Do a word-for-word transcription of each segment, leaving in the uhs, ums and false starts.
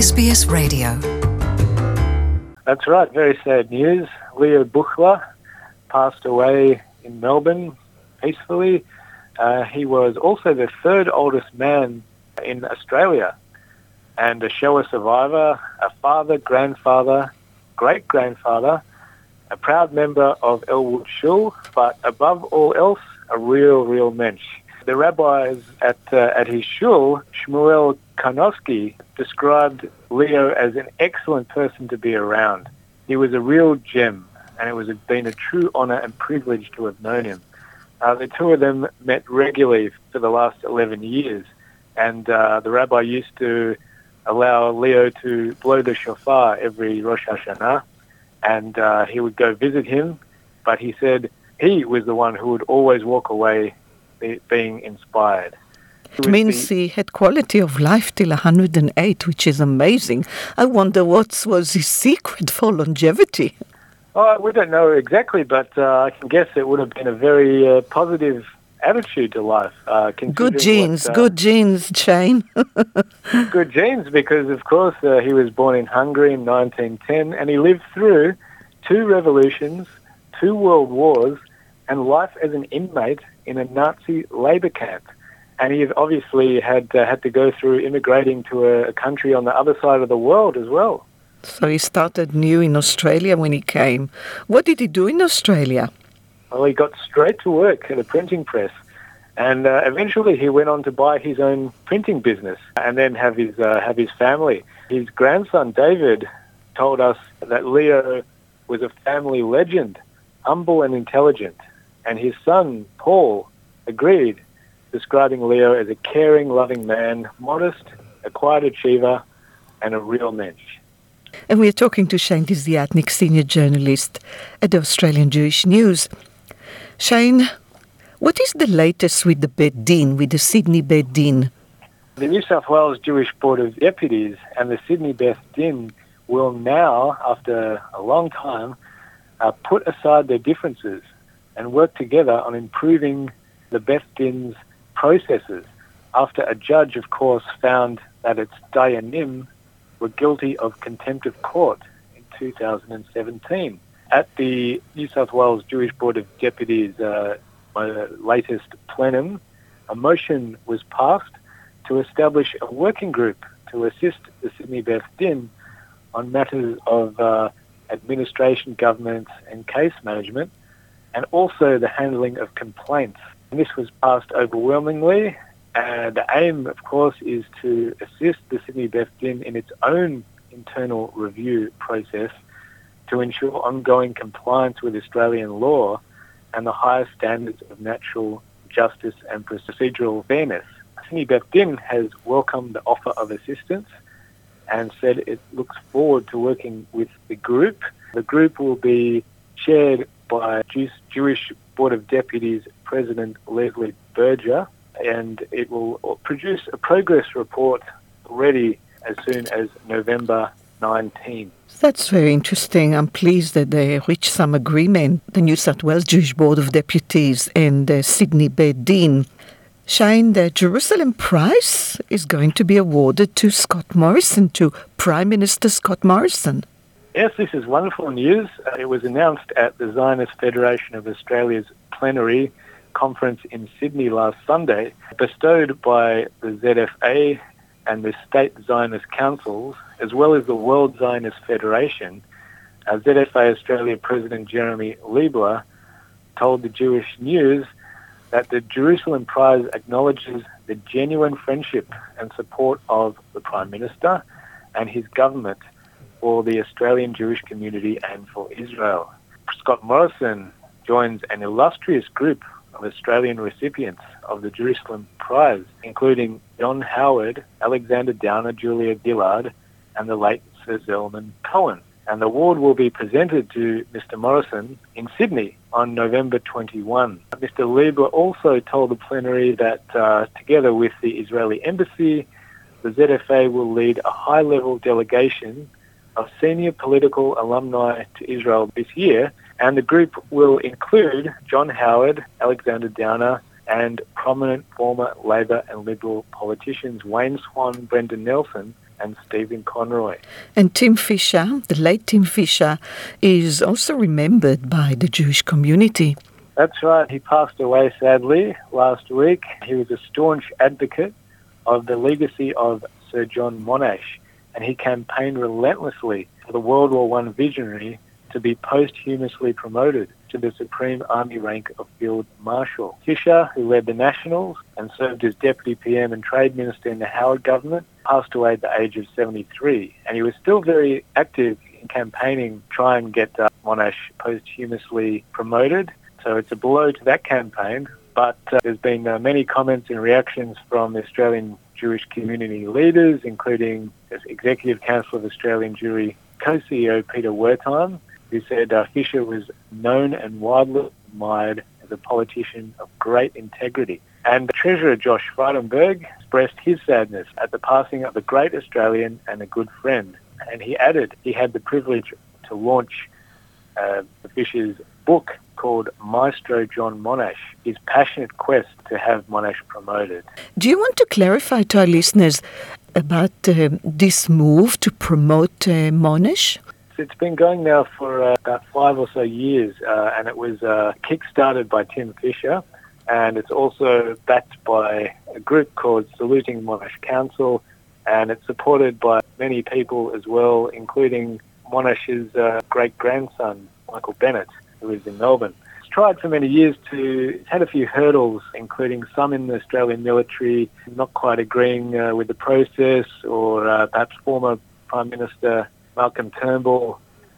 S B S Radio. That's right, very sad news. Leo Buchler passed away in Melbourne peacefully. Uh, he was also the third oldest man in Australia and a Shoah survivor, a father, grandfather, great-grandfather, a proud member of Elwood Shul, but above all else, a real, real mensch. The rabbis at uh, at his shul, Shmuel Karnowski, described Leo as an excellent person to be around. He was a real gem, and it was been a true honour and privilege to have known him. Uh, the two of them met regularly for the last eleven years, and uh, the rabbi used to allow Leo to blow the shofar every Rosh Hashanah, and uh, he would go visit him, but he said he was the one who would always walk away be, being inspired. It means the, he had quality of life till one hundred eight, which is amazing. I wonder what was his secret for longevity. Oh, we don't know exactly, but uh, I can guess it would have been a very uh, positive attitude to life. Uh, good genes, what, uh, good genes, Shane. Good genes, because, of course, uh, he was born in Hungary in nineteen ten, and he lived through two revolutions, two world wars, and life as an inmate in a Nazi labour camp. And he obviously had uh, had to go through immigrating to a, a country on the other side of the world as well. So he started new in Australia when he came. What did he do in Australia? Well, he got straight to work at a printing press. And uh, eventually he went on to buy his own printing business and then have his uh, have his family. His grandson, David, told us that Leo was a family legend, humble and intelligent. And his son, Paul, agreed, describing Leo as a caring, loving man, modest, a quiet achiever, and a real mensch. And we're talking to Shane Desiatnik, senior journalist at the Australian Jewish News. Shane, what is the latest with the Beit Din, with the Sydney Beit Din? The New South Wales Jewish Board of Deputies and the Sydney Beit Din will now, after a long time, uh, put aside their differences and work together on improving the Beit Din's processes after a judge, of course, found that its dayanim were guilty of contempt of court in two thousand seventeen. At the New South Wales Jewish Board of Deputies' uh, latest plenum, a motion was passed to establish a working group to assist the Sydney Beit Din on matters of uh, administration, governance and case management, and also the handling of complaints. And this was passed overwhelmingly. And the aim, of course, is to assist the Sydney Beit Din in its own internal review process to ensure ongoing compliance with Australian law and the highest standards of natural justice and procedural fairness. Sydney Beit Din has welcomed the offer of assistance and said it looks forward to working with the group. The group will be chaired by Jewish Board of Deputies President Leslie Berger, and it will produce a progress report ready as soon as November nineteenth. That's very interesting. I'm pleased that they reached some agreement, the New South Wales Jewish Board of Deputies and the Sydney Beit Din. Shane, the Jerusalem Prize is going to be awarded to Scott Morrison, to Prime Minister Scott Morrison. Yes, this is wonderful news. Uh, it was announced at the Zionist Federation of Australia's plenary conference in Sydney last Sunday, bestowed by the Z F A and the State Zionist Councils, as well as the World Zionist Federation. Uh, Z F A Australia President Jeremy Liebler told the Jewish News that the Jerusalem Prize acknowledges the genuine friendship and support of the Prime Minister and his government for the Australian Jewish community and for Israel. Scott Morrison joins an illustrious group of Australian recipients of the Jerusalem Prize, including John Howard, Alexander Downer, Julia Gillard, and the late Sir Zalman Cohen. And the award will be presented to Mister Morrison in Sydney on November twenty-first. Mister Liebler also told the plenary that uh, together with the Israeli Embassy, the Z F A will lead a high-level delegation of senior political alumni to Israel this year, and the group will include John Howard, Alexander Downer, and prominent former Labor and Liberal politicians Wayne Swan, Brendan Nelson, and Stephen Conroy. And Tim Fischer, the late Tim Fischer, is also remembered by the Jewish community. That's right. He passed away, sadly, last week. He was a staunch advocate of the legacy of Sir John Monash, and he campaigned relentlessly for the World War One visionary to be posthumously promoted to the Supreme Army rank of Field Marshal. Fisher, who led the Nationals and served as Deputy P M and Trade Minister in the Howard government, passed away at the age of seventy-three. And he was still very active in campaigning to try and get uh, Monash posthumously promoted. So it's a blow to that campaign. But uh, there's been uh, many comments and reactions from the Australian Jewish community leaders, including Executive Council of Australian Jewry co-C E O Peter Wertheim, who said uh, Fisher was known and widely admired as a politician of great integrity. And Treasurer Josh Frydenberg expressed his sadness at the passing of a great Australian and a good friend. And he added he had the privilege to launch uh, Fisher's book called Maestro John Monash, his passionate quest to have Monash promoted. Do you want to clarify to our listeners about uh, this move to promote uh, Monash? It's been going now for uh, about five or so years, uh, and it was uh, kick-started by Tim Fischer, and it's also backed by a group called Saluting Monash Council, and it's supported by many people as well, including Monash's uh, great-grandson, Michael Bennett, who lives in Melbourne. It's tried for many years to, it's had a few hurdles, including some in the Australian military not quite agreeing uh, with the process, or uh, perhaps former Prime Minister Malcolm Turnbull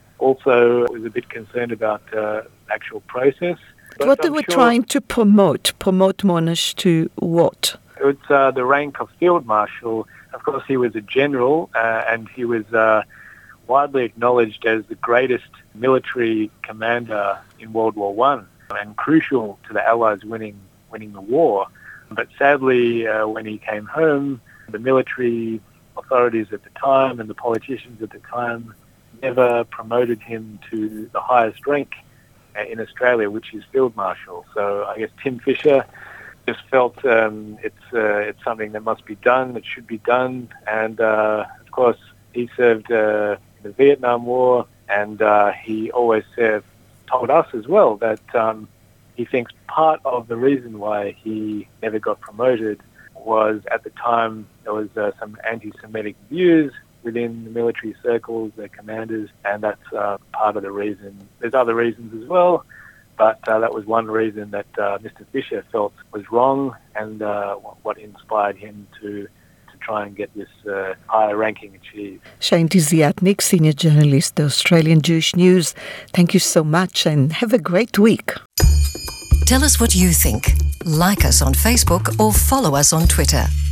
also was a bit concerned about uh, actual process. But what they were sure trying to promote, promote Monash to what? It's uh, the rank of Field Marshal. Of course, he was a general, uh, and he was uh, widely acknowledged as the greatest military commander in World War One and crucial to the Allies winning winning the war. But sadly, uh, when he came home, the military authorities at the time and the politicians at the time never promoted him to the highest rank in Australia, which is Field Marshal. So I guess Tim Fischer just felt um, it's uh, it's something that must be done, it should be done. And uh, of course, he served uh, in the Vietnam War, and uh, he always served, told us as well that um, he thinks part of the reason why he never got promoted was at the time there was uh, some anti-Semitic views within the military circles, their commanders, and that's uh, part of the reason. There's other reasons as well, but uh, that was one reason that uh, Mister Fischer felt was wrong, and uh, what inspired him to to try and get this uh, higher ranking achieved. Shane Desiatnik, Senior Journalist, Australian Jewish News. Thank you so much and have a great week. Tell us what you think. Like us on Facebook or follow us on Twitter.